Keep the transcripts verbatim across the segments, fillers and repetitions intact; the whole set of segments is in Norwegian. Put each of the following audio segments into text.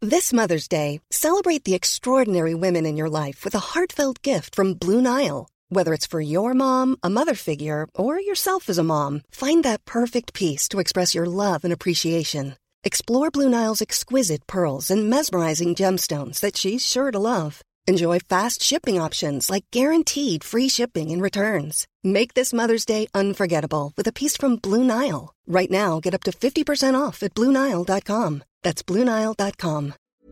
This Mother's Day, celebrate the extraordinary women in your life with a heartfelt gift from Blue Nile. Whether it's for your mom, a mother figure, or yourself as a mom, find that perfect piece to express your love and appreciation. Explore Blue Nile's exquisite pearls and mesmerizing gemstones that she's sure to love. Enjoy fast shipping options like guaranteed free shipping and returns. Make this Mother's Day unforgettable with a piece from Blue Nile. Right now, get up to fifty percent off at blue nile dot com. That's blue nile dot com.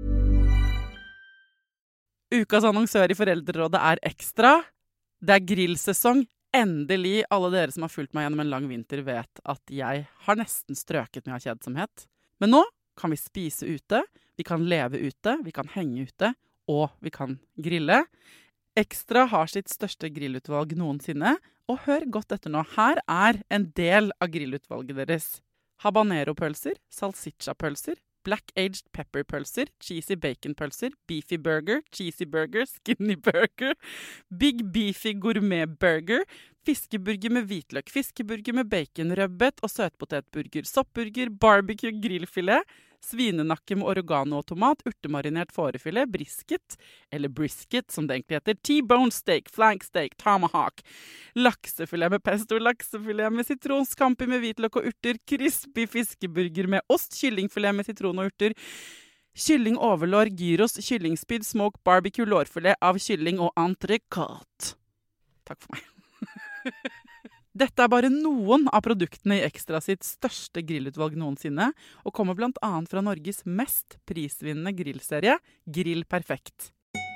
Ukas annonsør i Foreldrerådet er Ekstra. Det er grillsesong. Endelig, alle dere som har fulgt meg gjennom en lang vinter vet at jeg har nesten strøket med av kjedsomhet. Men nå kan vi spise ute, vi kan leve ute, vi kan henge ute, og vi kan grille. Ekstra har sitt største grillutvalg noensinne, og hør godt etter nå. Her er en del av grillutvalget deres. Habanero-pølser, salsiccia-pølser, black-aged pepper-pølser, cheesy bacon-pølser, beefy burger, cheesy burger, skinny burger, big beefy gourmet-burger, fiskeburger med hvitløk, fiskeburger med bacon, røbbet og søtpotetburger, soppburger, barbecue, grillfilet, svinenakke med oregano og tomat, urtemarinert fårefilet, brisket, eller brisket som det egentlig heter, T-bone steak, flank steak, tomahawk, laksefilet med pesto, laksefilet med sitron, scampi med hvitløk og urter, crispy fiskeburger med ost, kyllingfilet med sitron og urter, kylling overlår, gyros, kyllingspyd, smoke, barbecue, lårfilet av kylling og entrecôte. Takk for meg. Dette er bare noen av produktene i Ekstra sitt største grillutvalg noensinne, og kommer blant annet fra Norges mest prisvinnende grillserie, Grill Perfekt.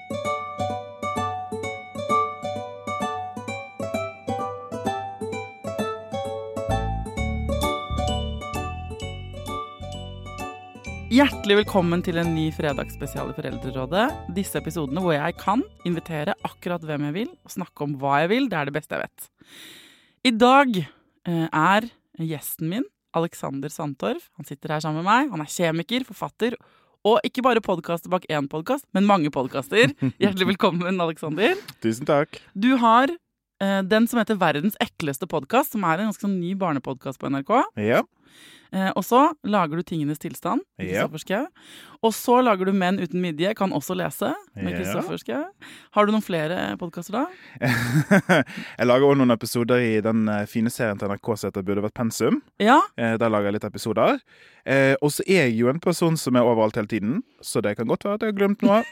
Hjertelig velkommen til en ny fredagsspesial i Foreldrerådet. Disse episodene hvor jeg kan invitere akkurat hvem jeg vil, og snakke om hva jeg vil, det er det beste jeg vet. I dag eh, er gjesten min, Alexander Sandtorv. Han sitter her sammen med meg. Han er kjemiker, forfatter, og ikke bare podcaster bak en podcast, men mange podcaster. Hjertelig velkommen, Alexander. Tusen takk. Du har eh, den som heter Verdens ekleste podcast, som er en ganske ny barnepodcast på N R K. Ja. Eh, og så lager du Tingenes tilstand, med Ja. Kristoffer Schau. Og så lager du Menn uten midje, kan også lese, med Ja. Kristoffer Schau. Har du noen flere podcaster da? Jeg lager også noen episoder i den eh, fine serien til N R K som heter Burde vært pensum. Ja, Eh, Der lager jeg litt episoder. Eh, og så er jeg jo en person som er overalt hele tiden, så det kan godt være at jeg har glemt noe.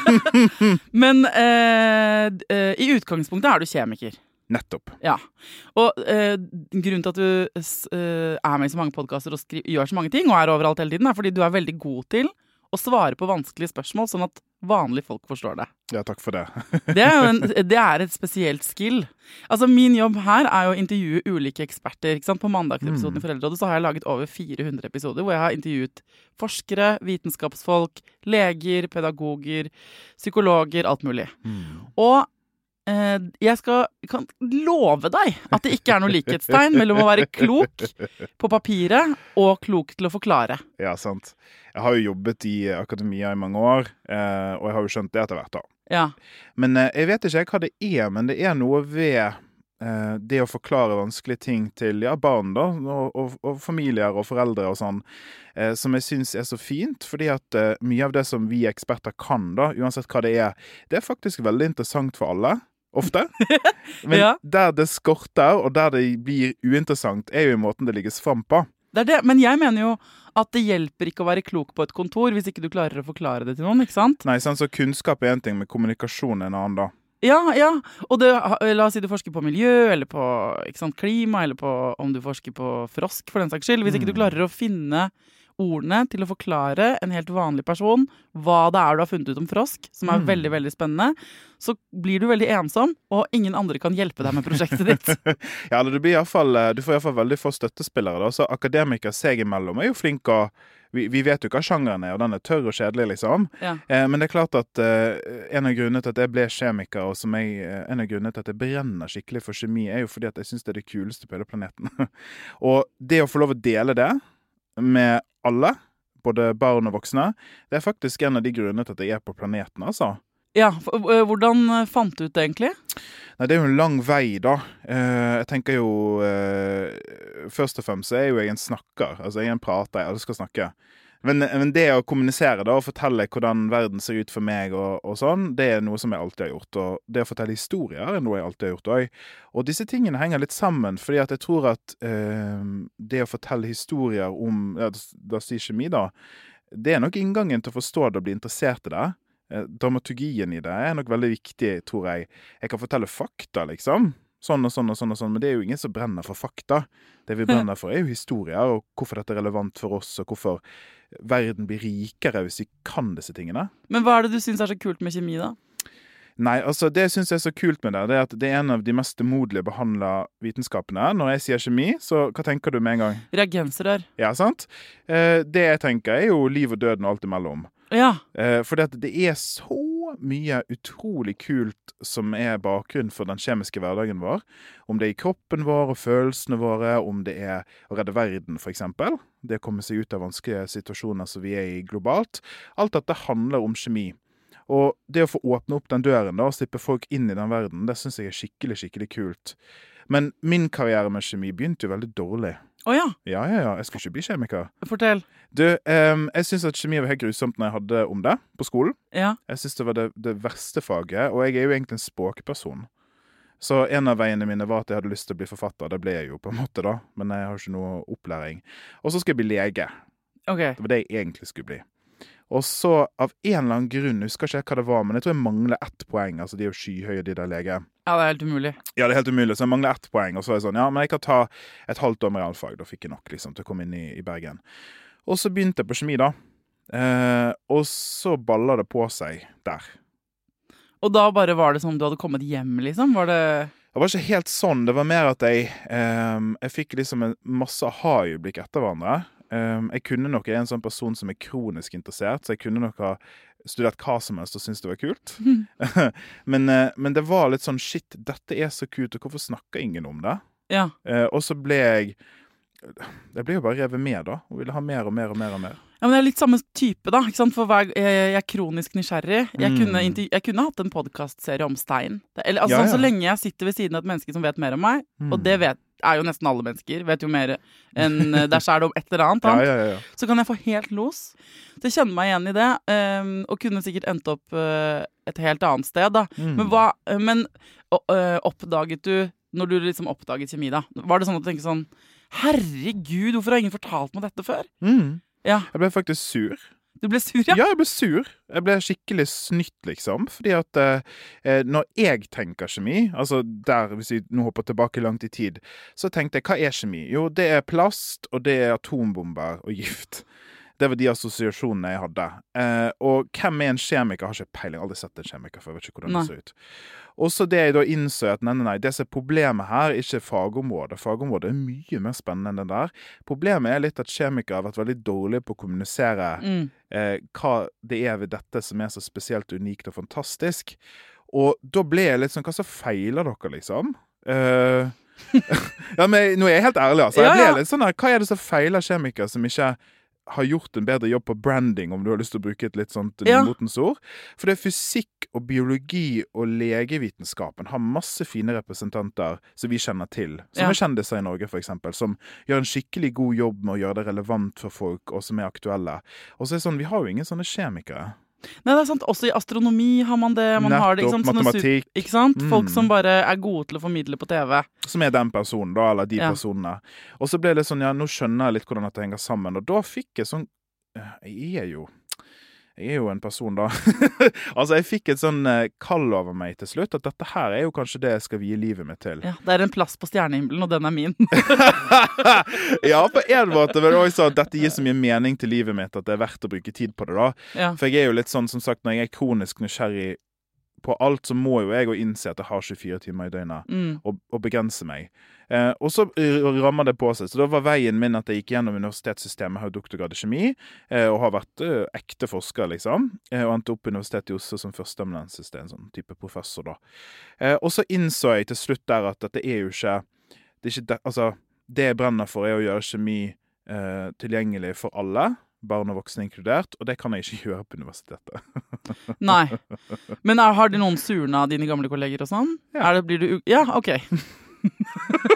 men eh, d- eh, i utgangspunktet er du kjemiker. Nettopp. Ja, og eh, grunnen til at du s- eh, er med i så mange podcaster og skri- gjør så mange ting, og er overalt hele tiden, er fordi du er veldig god til å svare på vanskelige spørsmål, sånn at vanlige folk forstår det. Ja, takk for det. Det er jo en, det er et spesielt skill. Altså, min jobb her er jo å intervjue ulike eksperter. Ikke sant? På mandagsepisoden i Foreldrerådet så har jeg laget over fire hundre episoder, hvor jeg har intervjuet forskere, vitenskapsfolk, leger, pedagoger, psykologer, alt mulig. Og eh, jeg skal, kan love deg at det ikke er noe likhetstegn mellom å være klok på papiret og klok til å forklare. Ja, sant. Jeg har jo jobbet i akademia i mange år, eh, og jeg har jo skjønt det etter hvert da. Ja, Men eh, jeg vet ikke hva det er, men det er noe ved eh, det å forklare vanskelige ting til ja, barn da, og, og, og familier og foreldre og sånn, eh, som jeg synes er så fint, fordi at eh, mye av det som vi eksperter kan da, uansett hva det er, det er faktisk veldig interessant for alle. Ofte. Men Ja. der det skorter, og der det blir uinteressant, er jo i måten det ligges frem på. det er det. Men jeg mener jo at det hjelper ikke å være klok på et kontor hvis ikke du klarer å forklare det til noen, ikke sant? Nei, sånn så kunnskap er en ting, men kommunikasjon er en annen da. Ja, ja. Og det, la oss si du forsker på miljø, eller på ikke sant, klima, eller på om du forsker på frosk, for den saks skyld. Hvis ikke du klarer å finne ordene til å forklare en helt vanlig person hva det er du har funnet ut om frosk, som er veldig, veldig spennende, så blir du veldig ensom, og ingen andre kan hjelpe deg med prosjektet ditt. Ja, eller du, blir i hvert fall, du får i hvert fall veldig få støttespillere da, så akademikere seg imellom er jo flinke å vi, vi vet jo hva sjangeren er, og den er tørr og kjedelig liksom. Ja. Eh, men det er klart at eh, en av grunnene til at jeg ble kjemiker, og som jeg, eh, en av grunnene til at jeg brenner skikkelig for kjemi, er jo fordi at jeg synes det er det kuleste på hele planeten. Og det å få lov å dele det med alle, både barn og voksne, det er faktisk en av de grunnene til at jeg er på planeten, altså. Ja, f- øh, hvordan fant du ut det egentlig? Nei, det er jo en lang vei da. Eh, jeg tenker jo, eh, først og fremst så er jo jeg en snakker, altså jeg er en prater, jeg elsker å snakke. Men, men det å kommunisere da, og fortelle hvordan verden ser ut for meg og, og sånn, det er noe som jeg alltid har gjort. Og det å fortelle historier er noe jeg alltid har gjort også. Og disse tingene henger litt sammen, fordi at jeg tror at eh, det å fortelle historier om, ja, da sier kjemi da, det er nok inngangen til å forstå det og bli interessert i det. Eh, dramaturgien i det er nok veldig viktig, tror jeg. Jeg kan fortelle fakta, liksom. Sånn og sånn og sånn og sånn, men det er jo ingen som brenner for fakta. Det vi brenner for er jo historier, og hvorfor dette er relevant for oss, og hvorfor verden blir rikere hvis vi kan disse tingene. Men hva er det du synes er så kult med kjemi da? Nei, altså det synes jeg er så kult med det, det er at det er en av de mest modelige behandlede vitenskapene. Når jeg sier kjemi, så hva tenker du med en gang? Reagensrør. Ja, sant? Eh, det jeg tenker er jo liv og døden og alt imellom. Ja. Eh, for det, det er så mye utrolig kult som er bakgrunn for den kjemiske hverdagen vår. Om det er i kroppen vår og følelsene våre, om det er å redde verden for eksempel. Det å komme seg ut av vanskelige situasjoner som vi er i globalt. Alt dette handler om kjemi. Og det å få åpne opp den døren da, og slippe folk inn i den verden, det synes jeg er skikkelig, skikkelig kult. Men min karriere med kjemi begynte jo veldig dårlig. Åja? Ja, ja, ja. Jeg skulle ikke bli kjemiker. Fortell. Du, um, jeg synes at kjemi var helt grusomt når jeg hadde om det på skolen. Ja. Jeg synes det var det, det verste faget, og jeg er jo egentlig en språkperson. Så en av veiene mine var at jeg hadde lyst til å bli forfatter. Det ble jeg jo på en måte da, men jeg har ikke noe opplæring. Og så skal jeg bli lege. Ok. Det var det jeg egentlig skulle bli. Og så av en eller annen grunn, jeg husker ikke hva det var, men jeg tror jeg mangler ett poeng. Altså de er jo skyhøye, de der lege. Ja, det er helt umulig. Ja, det er helt umulig, så jeg mangler ett poeng. Og så er jeg sånn, ja, men jeg kan ta et halvt år med realfag. Da fikk jeg nok liksom til å komme inn i, i Bergen. Og så begynte jeg på kjemi da. Eh, og så baller det på seg der. Og da bare var det som du hadde kommet hjem, liksom? Var det... Det var ikke helt sånn. Det var mer at jeg, eh, jeg fikk liksom en masse aha-øyeblikk etter hverandre. Um, jeg kunne nok, jeg er en sånn person som er kronisk interessert, så jeg kunne nok ha studert hva som helst og synes det var kult. Mm. men, uh, men det var litt sånn, shit, dette er så kult, og hvorfor snakker ingen om det? Ja. Uh, og så ble jeg, jeg ble jo bare revet med da, og ville ha mer og mer og mer og mer. Ja, men det er litt samme type da, ikke sant? For hver, jeg, jeg er kronisk nysgjerrig. Jeg, mm. kunne, jeg kunne hatt en podcastserie om stein. Det, eller, altså, ja, ja. Sånn, så lenge jeg sitter ved siden av et menneske som vet mer om meg, mm. og det vet, er jo nesten alle mennesker, vet jo mer enn der så er det om et eller annet, ja, ja, ja, ja. Så kan jeg få helt los. Så jeg kjenner meg igjen i det, um, og kunne sikkert endt opp uh, et helt annet sted da. Mm. Men, hva, men uh, oppdaget du, når du liksom oppdaget kjemi da, var det sånn at du tenkte sånn, herregud, hvorfor har ingen fortalt meg dette før? Mm. Ja. Jeg ble faktisk sur. Du ble sur, ja? Ja, jeg ble sur. Jeg ble skikkelig snytt, liksom. Fordi at eh, når jeg tenker kjemi, altså der, hvis vi nå hopper tilbake langt i tid, så tenkte jeg, hva er kjemi? Jo, det er plast, og det er atombomber og gift. Det var de assosiasjonene jeg hadde. Eh, og hvem er en kjemiker? Jeg har ikke peiling, aldri sett en kjemiker, for jeg vet ikke hvordan nei. Det ser ut. Og så det jeg da innså at nei, nei, nei, det som er problemet her er ikke fagområdet. Fagområdet er mye mer spennende enn det der. Problemet er litt at kjemikere har vært veldig dårlige på å kommunisere mm. eh, hva det er ved dette som er så spesielt unikt og fantastisk. Og da ble jeg litt sånn, hva så feiler dere liksom? Eh, ja, men nå er jeg helt ærlig, altså. Jeg ble litt sånn her, hva er det som feiler kjemikere som ikke har gjort en bedre jobb på branding, om du har lyst til å bruke et litt sånt ja. Nymotens ord. For det er fysikk og biologi og legevitenskapen har masse fine representanter som vi kjenner til, som ja. Er kjendiser i Norge for eksempel, som gjør en skikkelig god jobb med å gjøre det relevant for folk, og som er aktuelle. Og så er det sånn, vi har jo ingen sånne kjemikere. Nei, det er sant. Også i astronomi har man det. Man Nettopp, har det, ikke sant? matematikk. Ikke sant? Folk mm. som bare er gode til å formidle på T V. Som er den personen da, eller de ja. Personene. Og så ble det sånn, ja, nå skjønner jeg litt hvordan dette henger sammen. Og da fikk jeg sånn, jeg er jo, jeg er jo en person da. Altså, jeg fikk et sånn kall over meg til slutt, at dette her er jo kanskje det jeg skal vie livet mitt til. Ja, det er en plass på stjernehimmelen, og den er min. Ja, på en måte, men også at dette gir så mye mening til livet mitt, at det er verdt å bruke tid på det da. Ja. For jeg er jo litt sånn, som sagt, når jeg er kronisk nysgjerrig på alt, så må jo jeg jo innse at jeg har tjuefire timer i døgnet, mm. og, og begrense meg. Eh, og så rammer det på seg. Så da var veien min at jeg gikk gjennom universitetssystemet, har doktorgrad i kjemi, eh, og har vært uh, ekte forsker, liksom. Eh, og endte opp på Universitetet i Oslo som førsteamanuensis, det er en sånn type professor da. Eh, og så innså jeg til slutt der at dette er jo ikke, det er ikke det, altså, det jeg brenner for er å gjøre kjemi eh, tilgjengelig for alle, barn og voksne inkludert, og det kan jeg ikke gjøre på universitetet. Nei. Men er, har de noen surna av dine gamle kolleger og sånn? Ja. Er det, blir du... Ja, ok.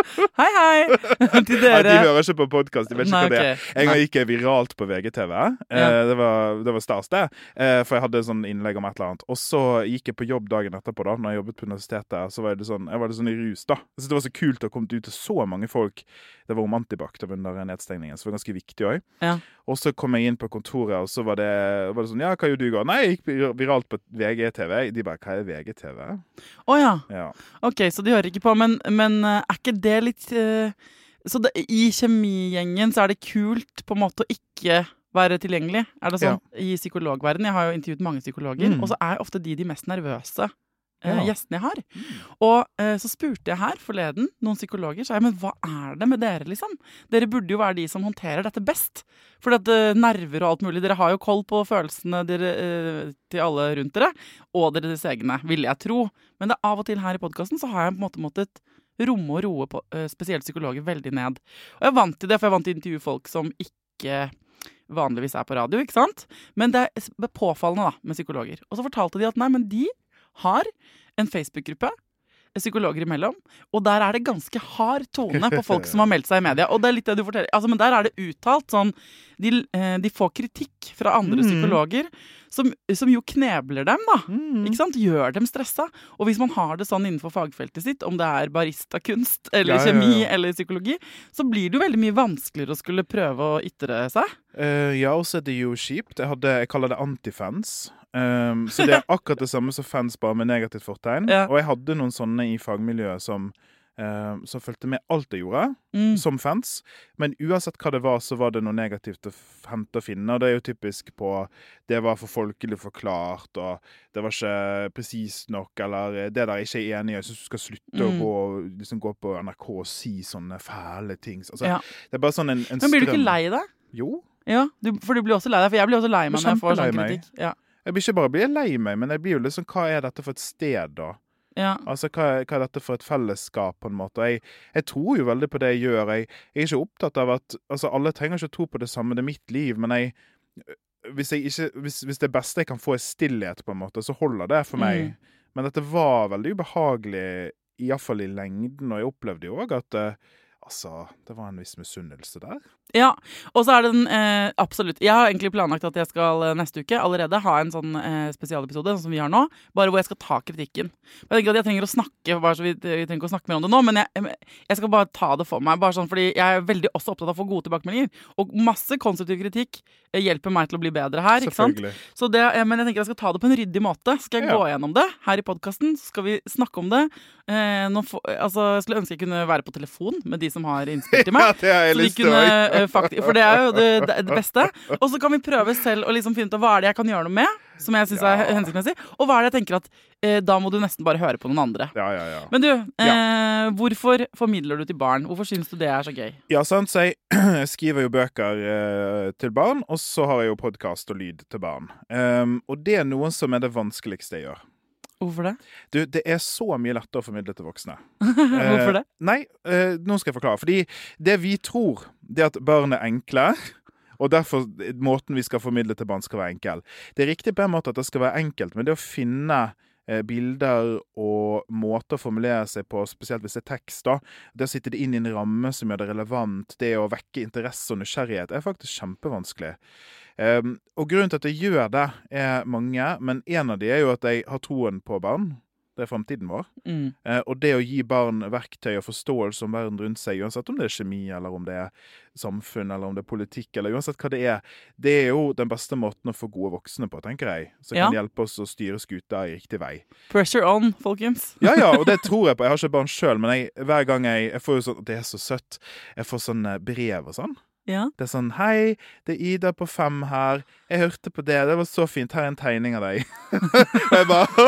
Hei, hei! Til dere. Ja, de hører ikke på podcast, de vet ikke Nei, hva det er. ok. En gang Nei. gikk jeg viralt på V G T V. Eh, Ja. det, var, det var stas det. Eh, for jeg hadde sånn innlegg om et eller annet. Og så gikk jeg på jobb dagen etterpå da, når jeg jobbet på universitetet. Så var det sånn, jeg var det sånn i rus da. Jeg synes det var så kult å komme ut til så mange folk. Det var om antibac under nedstengningen, så det var ganske viktig også. Ja. Og så kom jeg inn på kontoret, og så var det, var det sånn, ja, hva gjør du i går? Nei, jeg gikk viralt på V G T V. De bare, hva er V G T V? Åja, Ja. ok, så de hører ikke på, men, men eh, er ikke det litt... eh, så det, i kjemigjengen så er det kult på en måte å ikke være tilgjengelig? Er det sånn? I psykologverden, jeg har jo intervjuet mange psykologer, Mm. og så er ofte de de mest nervøse eh, Ja. gjestene jeg har. Og eh, så spurte jeg her forleden noen psykologer, så jeg, men hva er det med dere liksom? Dere burde jo være de som håndterer dette best. For at eh, nerver og alt mulig, dere har jo koll på følelsene dere, eh, til alle rundt dere, og deres egne, vil jeg tro. Men det er av og til her i podcasten så har jeg på en måte måttet romme og roe på, eh, spesielt psykologer veldig ned. Og jeg er vant til det, for jeg er vant til å intervjue folk som ikke vanligvis er på radio, ikke sant? Men det er påfallende da, med psykologer. Og så fortalte de at nei, men de har en Facebook-gruppe, psykologer imellom, og der er det ganske hard tone på folk som har meldt seg i media. Og det er litt det du forteller. Altså, men der er det uttalt sånn, de, eh, de får kritikk fra andre Mm. psykologer, som, som jo knebler dem da. Mm. Ikke sant? Gjør dem stressa. Og hvis man har det sånn innenfor fagfeltet sitt, om det er baristakunst, eller Ja, ja, ja. kjemi, eller psykologi, så blir det jo veldig mye vanskeligere å skulle prøve å ytre seg. Eh, ja, og så er det jo kjipt. Jeg, hadde, jeg kaller det antifans. Um, så det er akkurat det samme som fans, bare med negativt fortegn. Ja. Og jeg hadde noen sånne i fagmiljøet som, eh, som fulgte med alt jeg gjorde, Mm. som fans. Men uansett hva det var, så var det noe negativt å f- hente og finne. Og det er jo typisk på det var for folkelig forklart, og det var ikke presis nok, eller det der jeg ikke er enig i. Jeg synes du skal slutte Mm. å gå, liksom, gå på N R K og si sånne fæle ting. Altså, Ja. Det er bare sånn en, en Men blir du strøm. ikke lei deg? Jo. Ja, du, for du blir også lei deg, for jeg blir også lei meg Jeg blir når jeg får sånn kjempelei meg. kritikk. Ja. Jeg blir ikke bare blir lei meg, men jeg blir jo liksom, hva er dette for et sted da? Ja. Altså, hva er, hva er dette for et fellesskap på en måte? Og Jeg, jeg tror jo veldig på det jeg gjør. Jeg, jeg er ikke opptatt av at, altså alle trenger ikke å tro på det samme, det er mitt liv, men jeg, hvis, jeg ikke, hvis, hvis det beste jeg kan få er stillhet på en måte, så holder det for meg. Mm. Men dette var veldig ubehagelig, i hvert fall i lengden, og jeg opplevde jo også at, eh, altså, det var en viss misunnelse der. Ja, og så er det den, eh, absolutt, jeg har egentlig planlagt at jeg skal eh, neste uke allerede ha en sånn eh, spesialepisode, sånn som vi har nå, bare hvor jeg skal ta kritikken. Jeg tenker at jeg trenger å snakke, bare så vi, vi trenger ikke å snakke mer om det nå, men jeg, jeg skal bare ta det for meg, bare sånn, fordi jeg er veldig også opptatt av å få gode tilbakemeldinger, og masse konstruktiv kritikk eh, hjelper meg til å bli bedre her, ikke sant? Selvfølgelig. Så det, eh, men jeg tenker jeg skal ta det på en ryddig måte. Skal jeg Ja. gå gjennom det her i podcasten, så skal vi snakke om det. Eh, nå få, altså, jeg skulle ønske jeg kunne være på telefon med de som har innspilt til meg. Ja, det har jeg Så de lyst til kunne, også. eh, faktisk, for det er jo det, det, det beste. Og så kan vi prøve selv å liksom finne ut av hva er det jeg kan gjøre noe med, som jeg synes Ja. er hensiktsmessig, og hva er det jeg tenker at eh, da må du nesten bare høre på noen andre. Ja, ja, ja. Men du, eh, hvorfor formidler du til barn? Hvorfor synes du det er så gøy? Ja, sant, så jeg, jeg skriver jo bøker eh, til barn, og så har jeg jo podcast og lyd til barn. Um, og det er noe som er det vanskeligste jeg gjør. Hvorfor det? Du, det er så mye lettere å formidle til voksne. Hvorfor det? Eh, nei, eh, nå skal jeg forklare. Fordi det vi tror, det er at barn er enkle, og derfor måten vi skal formidle til barn skal være enkel. Det er riktig på en måte at det skal være enkelt, men det å finne eh, bilder og måter å formulere seg på, spesielt hvis det er tekst da, det å sitte det inn i en ramme som gjør det relevant, det å vekke interesse og nysgjerrighet, er faktisk kjempevanskelig. Um, og grunnen til at jeg gjør det er mange, men en av de er jo at jeg har troen på barn. Det er fremtiden vår. Mm. Eh, og det å gi barn verktøy og forståelse om verden rundt seg, uansett om det er kjemi, eller om det er samfunn, eller om det er politikk, eller uansett hva det er, det er jo den beste måten å få gode voksne på, tenker jeg. Som Ja. kan hjelpe oss å styre skuta i riktig vei. Pressure on, folkens. Ja, ja, og det tror jeg på. Jeg har ikke barn selv, men jeg, hver gang jeg, jeg får jo sånn, det er så søtt, jeg får sånn eh, brev og sånn. Ja. Det er sånn, hei, det er Ida på fem her. Jeg hørte på det, det var så fint. Her er en tegning av deg. Og jeg bare,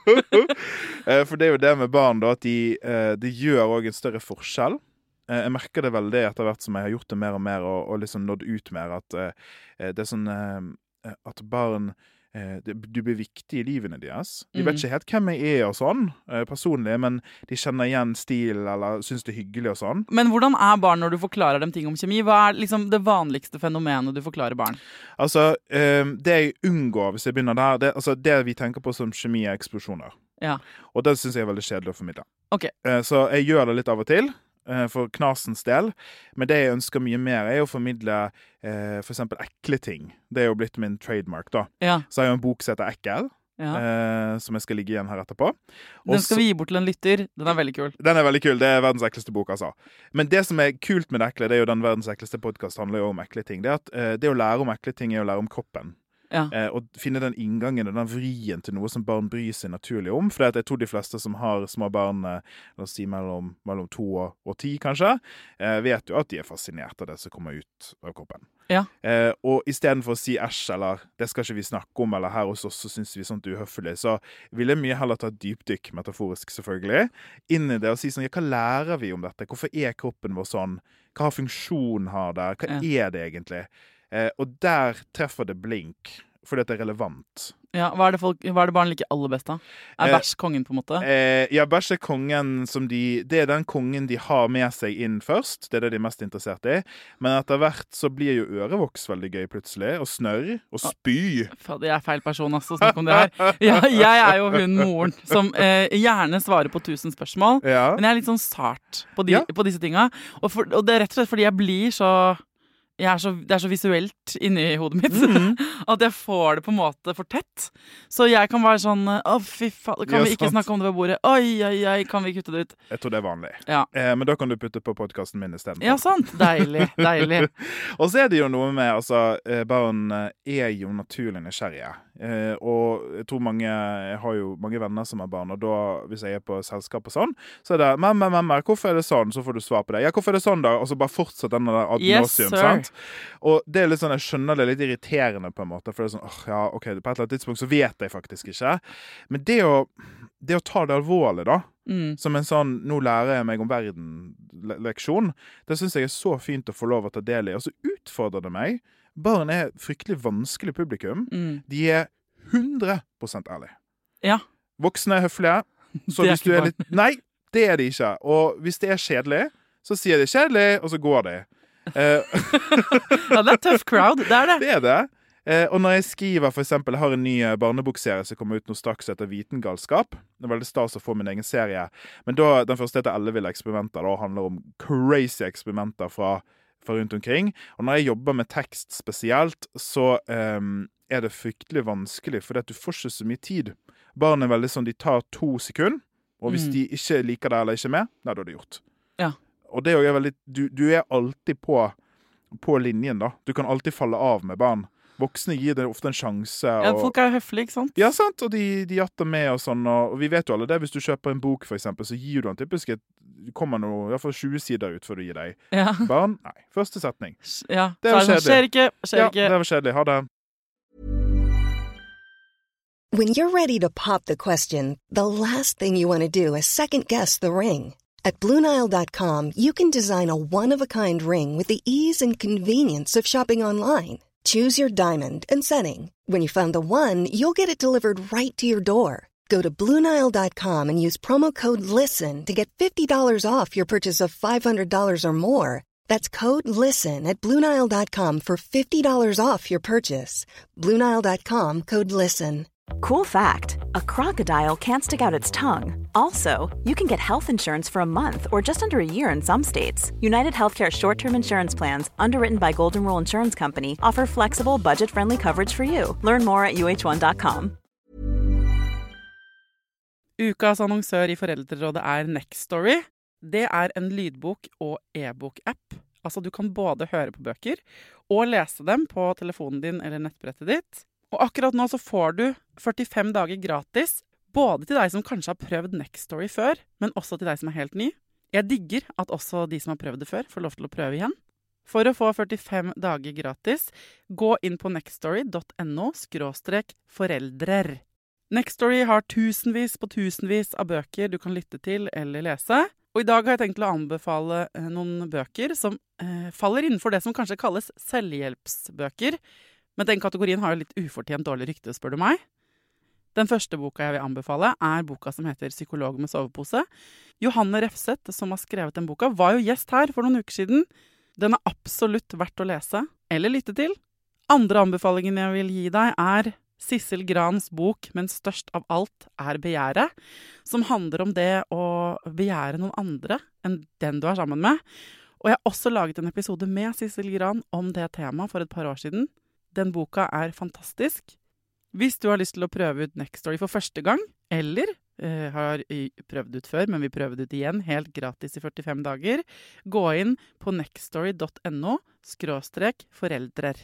Eh, for det er jo det med barn da, at de, eh, de gjør også en større forskjell. Eh, Jeg merker det veldig etter hvert som jeg har gjort det mer og mer, og, og liksom nådd ut mer, at eh, det er sånn, eh, at barn, eh, det, du blir viktig i livene deres. De vet Mm. ikke helt hvem jeg er og sånn, eh, personlig, men de kjenner igjen stil, eller synes det er hyggelig og sånn. Men hvordan er barn når du forklarer dem ting om kjemi? Hva er liksom det vanligste fenomenet du forklarer barn? Altså, eh, det jeg unngår hvis jeg begynner der, det, altså det vi tenker på som kjemi er eksplosjoner. Ja. Og det synes jeg er veldig kjedelig å formidle. Ok. Eh, så jeg gjør det litt av og til, eh, for knasens del. Men det jeg ønsker mye mer er å formidle eh, for eksempel ekle ting. Det er jo blitt min trademark da. Ja. Så har jeg jo en bok som heter Ekkel, Ja. eh, som jeg skal ligge igjen her etterpå. Den skal vi gi bort til en lytter. Den er veldig kul. Den er veldig kul. Det er verdens ekleste bok, altså. Men det som er kult med det ekle, det er jo den verdens ekleste podcast handler jo om ekle ting. Det er at eh, det å lære om ekle ting er å lære om kroppen. Ja. Eh, og finne den inngangen og den vrien til noe som barn bryr seg naturlig om. For jeg tror de fleste som har små barn, eh, la oss si mellom, mellom to og, og ti kanskje, eh, vet jo at de er fascinert av det som kommer ut av kroppen. Ja. Eh, og i stedet for å si æsj, eller det skal ikke vi snakke om, eller her hos oss så synes vi sånt uhøflig, så vil jeg mye heller ta et dypdykk, metaforisk selvfølgelig, inn i det og si sånn, ja, hva lærer vi om dette? Hvorfor er kroppen vår sånn? Hva har funksjon har der? Hva ja. er det egentlig? Eh, og der treffer det blink, fordi at det er relevant. Ja, hva er det, folk, hva er det barn liker aller best da? Er Eh, bæsj kongen på en måte? Eh, ja, bæsj er kongen som de, det er den kongen de har med seg inn først, det er det de er mest interessert i, men etter hvert så blir jo ørevoks veldig gøy plutselig, og snørr, og spy. Fader, jeg er feil person altså, å snakke om det her. Ja, jeg er jo hun moren som eh, gjerne svarer på tusen spørsmål, Ja. men jeg er litt sånn sart på, de, Ja. på disse tinga, og, for, og det er rett og slett fordi jeg blir så... Jeg er så, det er så visuelt inni hodet mitt mm. at jeg får det på en måte for tett. Så jeg kan være sånn, å fy faen, kan Ja, vi ikke sant. snakke om det ved bordet? Oi, oi, oi, kan vi kutte det ut? Jeg tror det er vanlig. Ja, Eh, men da kan du putte på podcasten min i stedet. ja sant. Deilig, deilig. Og så er det jo noe med, altså, eh, barn eh, er jo naturlig nysgjerrige. Eh, og jeg tror mange, jeg har jo mange venner som har barn, og da, hvis jeg er på selskap og sånn, så er det, mamma, mamma, hvorfor er det sånn? Så får du svar på det. Ja, hvorfor er det sånn da? Og så bare fortsatt denne der ad Yes, nauseam, sir. sant? Og det er litt sånn, jeg skjønner det er litt irriterende på en måte, for det er sånn, åh, ja, ok, på et eller annet tidspunkt så vet jeg faktisk ikke. Men det å, det å ta det alvorlig da, Mm. som en sånn, nå lærer jeg meg om verden-leksjon, det synes jeg er så fint å få lov å ta del i. Og så utfordrer det meg. Barn er et fryktelig vanskelig publikum. Mm. De er hundre prosent ærlige. Ja, Voksne er høflige. Så Det er hvis du ikke er litt... Nei, det er de ikke. Og hvis det er kjedelig, så sier de kjedelig, og så går de. Eh, ja, det er tough crowd, det er det. det er det. Eh, og når jeg skriver, for eksempel, jeg har en ny eh, barnebokserie som kommer ut nå straks etter Vitengalskap. Det er veldig stas å få min egen serie. Men da, den første heter Elleville eksperimenter, da handler om crazy eksperimenter fra, fra rundt omkring. Og når jeg jobber med tekst spesielt, så eh, er det fryktelig vanskelig, fordi at du får ikke så mye tid. Barn er veldig sånn, de tar to sekunder, og hvis Mm. de ikke liker det eller ikke er med, nei, da er det gjort. Ja. Og det er jo veldig, du, du er alltid på, på linjen da. Du kan alltid falle av med barn. Voksne gir det ofte en sjanse. Ja, Og, folk er jo høflige, ikke sant? ja, sant, og de, de jatter med og sånn, og, og vi vet jo alle det, hvis du kjøper en bok for eksempel, så gir du den typisk et, det kommer noe, i hvert fall tjue sider ut før du gir deg. Ja, Barn, nei, første setning. ja. Det er Så jo sånn, skjer ikke, skjer Ja, ikke. det var kjedelig, ha det. When you're ready to pop the question, the last thing you want to do is second-guess the ring. At Blue Nile dot com, you can design a one-of-a-kind ring with the ease and convenience of shopping online. Choose your diamond and setting. When you find the one, you'll get it delivered right to your door. Go to Blue Nile dot com and use promo code LISTEN to get fifty dollars off your purchase of five hundred dollars or more. That's code LISTEN at Blue Nile dot com for fifty dollars off your purchase. Blue Nile dot com, code LISTEN. Cool fact, a crocodile can't stick out its tongue. Also, you can get health insurance for a month or just under a year in some states. United Healthcare short-term insurance plans, underwritten by Golden Rule Insurance Company, offer flexible, budget-friendly coverage for you. Learn more at U H one dot com. Ukas annonsør i Foreldrerådet er Nextory. Det er en lydbok- og e-bok-app. Altså, du kan både høre på bøker og lese dem på telefonen din eller nettbrettet ditt. Og akkurat nå så får du førtifem dager gratis, både til deg som kanskje har prøvd Nextory før, men også til deg som er helt ny. Jeg digger at også de som har prøvd det før, får lov til å prøve igjen. For å få førtifem dager gratis, gå inn på nextory dot no skråstrek foreldrer. Nextory har tusenvis på tusenvis av bøker du kan lytte til eller lese. Og i dag har jeg tenkt å anbefale eh, noen bøker som eh, faller innenfor det som kanskje kalles selvhjelpsbøker. Men den kategorien har jo litt ufortjent dårlig rykte, spør du meg. Den første boka jeg vil anbefale er boka som heter Psykolog med sovepose. Johanne Refseth, som har skrevet den boka, var jo gjest her for noen uker siden. Den er absolutt verdt å lese eller lytte til. Andre anbefalingen jeg vil gi deg er Sissel Grans bok «Men størst av alt er begjæret», som handler om det å begjære noen andre enn den du er sammen med. Og jeg har også laget en episode med Sissel Gran om det temaet for et par år siden. Den boka er fantastisk. Hvis du har lyst til å prøve ut Nextory for første gang, eller eh, har prøvd ut før, men vi prøver ut igjen, helt gratis i førtifem dager, gå inn på nextory punktum no skråstrek foreldrer.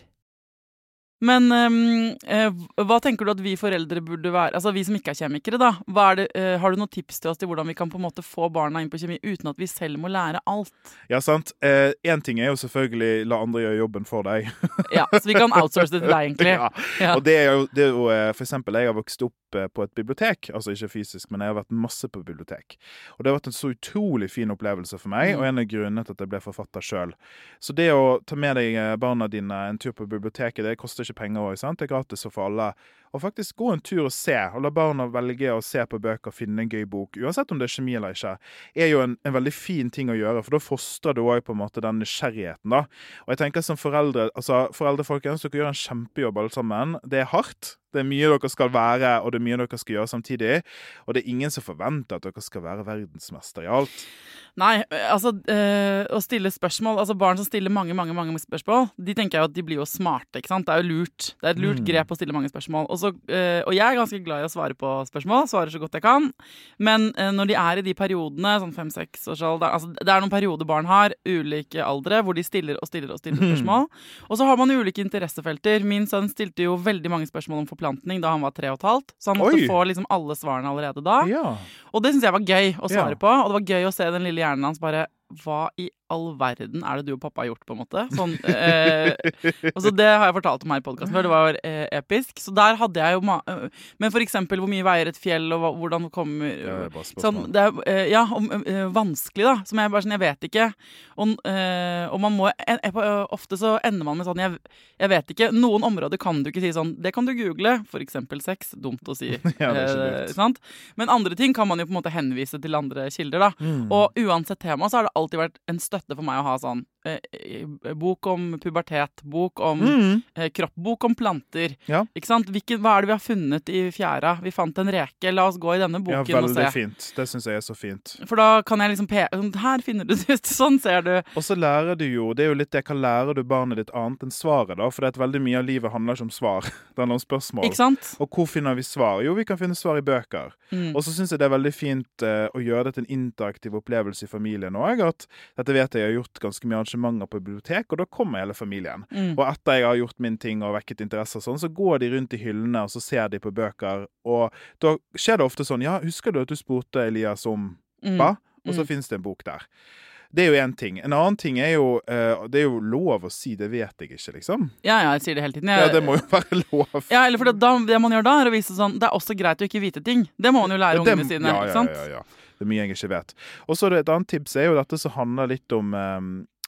Men um, eh, hva tenker du at vi foreldre burde være, altså vi som ikke er kjemikere da, hva er det, eh, har du noen tips til oss til hvordan vi kan på en måte få barna inn på kjemi uten at vi selv må lære alt? Ja, sant. Eh, en ting er jo selvfølgelig la andre gjøre jobben for deg. Ja, så vi kan outsource det til deg egentlig. Ja. Ja. Og det er jo, det er jo for eksempel, jeg har vokst opp på et bibliotek, altså ikke fysisk, men jeg har vært masse på bibliotek. Og det har vært en så utrolig fin opplevelse for meg, mm. og en av grunnene til at jeg ble forfatter selv. Så det å ta med deg barna dine en tur på biblioteket, det koster ikke penger også, sant? Det er gratis for alle. Og faktisk gå en tur og se, og la barna velge å se på bøker og finne en gøy bok, uansett om det er kjemi eller ikke, er jo en, en veldig fin ting å gjøre, for da fostrer du også på en måte den nysgjerrigheten da. Og jeg tenker som foreldre, altså foreldrefolkene, så dere gjør en kjempejobb alle sammen. Det er hardt. Det er mye dere skal være, og det er mye dere skal gjøre samtidig. Og det er ingen som forventer at dere skal være verdensmester i alt. Nei, altså øh, å stille spørsmål, altså barn som stiller mange, mange, mange spørsmål, de tenker jo at de blir jo smarte, ikke sant? Det er jo lurt. Det er et lurt mm. grep å stille mange spørsmål. Og, så, øh, og jeg er ganske glad i å svare på spørsmål, svarer så godt jeg kan. Men øh, når de er i de periodene, sånn fem-seks års alder, altså det er noen perioder barn har, ulike aldre, hvor de stiller og stiller og stiller spørsmål. Mm. Og så har man ulike interessefelter. Min sønn stilte jo veldig mange spørsmål om forplantning da han var tre og et halvt, så han måtte Oi. få liksom alle svarene allerede da. Ja. Og det synes jeg var gøy å svare ja. på, og det var gøy å se den lille hjernen hans bare, hva i all verden er det du og pappa har gjort på en måte? Sånn, eh, og så det har jeg fortalt om her i podcasten før, det var eh, episk. Så der hadde jeg jo, ma- men for eksempel hvor mye veier et fjell, og hva, hvordan kommer, det er bare sånn, det er, eh, ja, om, eh, vanskelig da, som jeg bare sånn, jeg vet ikke. Og, eh, og man må, eh, ofte så ender man med sånn, jeg, jeg vet ikke, noen områder kan du ikke si sånn, det kan du google, for eksempel sex, dumt å si. Ja, det er ikke eh, sant? Men andre ting kan man jo på en måte henvise til andre kilder da. Mm. Og uansett tema så har det alltid vært en støtte for meg å ha sånn eh, bok om pubertet, bok om mm. eh, kropp, bok om planter. Ja. Ikke sant? Hvilken, hva er det vi har funnet i fjæra? Vi fant en reke, la oss gå i denne boken og se. Ja, veldig fint. Det synes jeg er så fint. For da kan jeg liksom pe- her finner du det ut, sånn ser du. Og så lærer du jo, det er jo litt det, hva lærer du barnet ditt annet enn svaret da? For det er at veldig mye av livet handler ikke om svar. Det handler om spørsmål. Ikke sant? Og hvor finner vi svar? Jo, vi kan finne svar i bøker. Mm. Og så synes jeg det er veldig fint uh, å gjøre det til en interaktiv opplevelse i familien også, at dette vet jeg har gjort ganske mye arrangementer på bibliotek, og da kommer hele familien. Mm. Og etter jeg har gjort min ting og vekket interesse og sånn, så går de rundt i hyllene, og så ser de på bøker, og da skjer det ofte sånn, ja, husker du at du spurte Elias om hva? Mm. Og så mm. finnes det en bok der. Det er jo en ting. En annen ting er jo, uh, det er jo lov å si, det vet jeg ikke, liksom. Ja, ja, jeg sier det hele tiden. Jeg, ja, det må jo være lov. Ja, eller for det, da, det man gjør da er å vise sånn, det er også greit å ikke vite ting. Det må man jo lære ja, ungene sine, ja, ikke sant? Ja, ja, ja. Det er mye jeg ikke vet. Og så er det et annet tips er jo dette som handler litt om, um,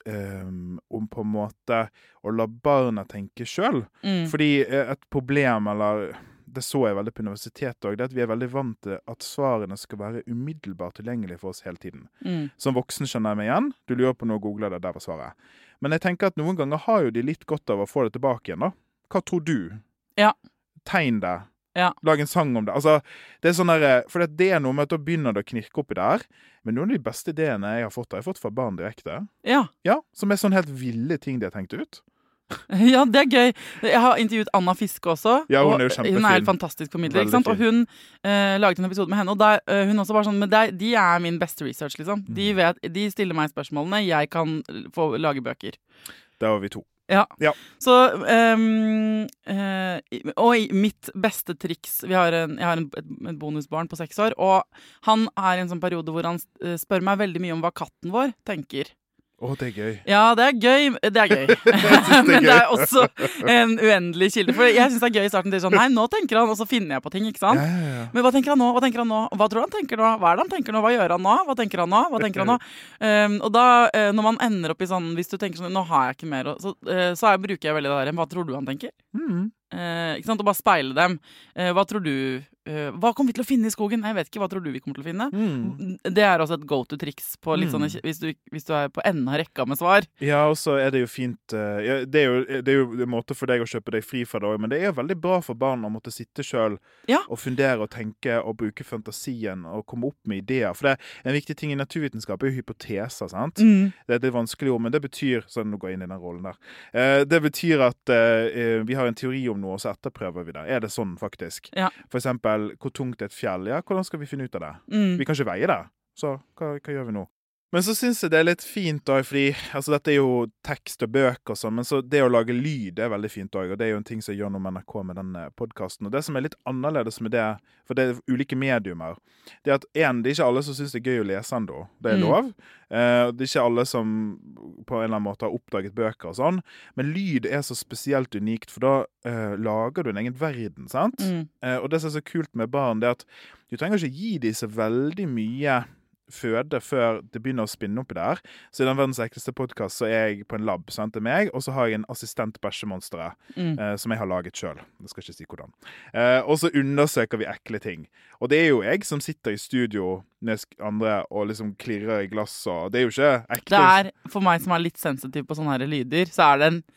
um, om på en måte å la barna tenke selv. Mm. Fordi et problem, eller det så jeg veldig på universitetet også, det er at vi er veldig vant til at svarene skal være umiddelbart tilgjengelige for oss hele tiden. Mm. Som voksen skjønner jeg meg igjen. Du lurer på noe og googler det, der var svaret. Men jeg tenker at noen ganger har jo de litt godt av å få det tilbake igjen da. Hva tror du? Ja. Tegn det. Ja. Lag en sang om det. Altså, det er sånn der, for det er noe med at da begynner det å knirke oppi der. Men noen av de beste ideene jeg har fått, har jeg fått fra barn direkte. Ja. Ja, som er sånn helt ville ting de har tenkt ut. Ja, det er gøy. Jeg har intervjuet Anna Fiske også. Ja, hun er jo kjempefin. Hun er helt fantastisk formidler, ikke sant? Og hun eh, laget en episode med henne, og der, uh, hun også var sånn, men der, de er min beste research, liksom. De, vet, de stiller meg spørsmålene, jeg kan få lage bøker. Der var vi to. Ja. ja. Så, um, uh, og mitt beste triks, vi har en, jeg har en, et, et bonusbarn på seks år, og han er i en sånn periode hvor han spør meg veldig mye om hva katten vår tenker. Å, det er gøy. Ja, det er gøy. Det er gøy. det er Men det er også en uendelig kilde. For jeg synes det er gøy i starten til sånn, nei, nå tenker han, og så finner jeg på ting, ikke sant? Ja, ja, ja. Men hva tenker han nå? Hva tenker han nå? Hva tror han tenker nå? Hva er det han tenker nå? Hva gjør han nå? Hva tenker han nå? Hva tenker han nå? Um, og da, uh, når man ender opp i sånn, hvis du tenker sånn, nå har jeg ikke mer, så, uh, så er, bruker jeg veldig det der, hva tror du han tenker? Mm. Uh, ikke sant? Og bare speile dem. Uh, hva tror du uh, hva kommer vi til å finne i skogen? Jeg vet ikke, hva tror du vi kommer til å finne? Mm. Det er også et go-to-triks på litt sånne, hvis, du, hvis du er på enden av rekka med svar. Ja, og så er det jo fint uh, ja, det, er jo, det er jo en måte for deg å kjøpe deg fri fra det også, men det er veldig bra for barn å måtte sitte selv ja. og fundere og tenke og bruke fantasien og komme opp med ideer. For det er en viktig ting i naturvitenskap er jo hypoteser, sant? Mm. Det er det vanskelige ord, men det betyr, så nå går jeg inn i den rollen der, uh, det betyr at uh, vi har en teori om noe, og så etterprøver vi det. Er det sånn faktisk? Ja. For eksempel, hvor tungt er et fjell? Ja, hvordan skal vi finne ut av det? Mm. Vi kan ikke veie det. Så hva, hva gjør vi nå? Men så synes jeg det er litt fint da, fordi altså, dette er jo tekst og bøker og sånn, men så det å lage lyd er veldig fint også, og det er jo en ting som jeg gjør noe med N R K med denne podcasten. Og det som er litt annerledes med det, for det er ulike mediumer, det er at en, det er ikke alle som synes det er gøy å lese enda. Det er lov. Mm. Eh, det er ikke alle som på en eller annen måte har oppdaget bøker og sånn, men lyd er så spesielt unikt, for da eh, lager du en egen verden, sant? Mm. Eh, og det som er så kult med barn, det er at du trenger ikke gi dem så veldig mye føde før det begynner å spinne opp i der. Så i den verdens ekleste podcast så er jeg på en lab, sant, til meg, og så har jeg en assistent bæsjemonster mm. eh, som jeg har laget selv. Jeg skal ikke si hvordan. Eh, og så undersøker vi ekle ting. Og det er jo jeg som sitter i studio med andre og liksom klirrer i glass, og det er jo ikke ekte. Det er, for meg som er litt sensitiv på sånne her lyder, så er det en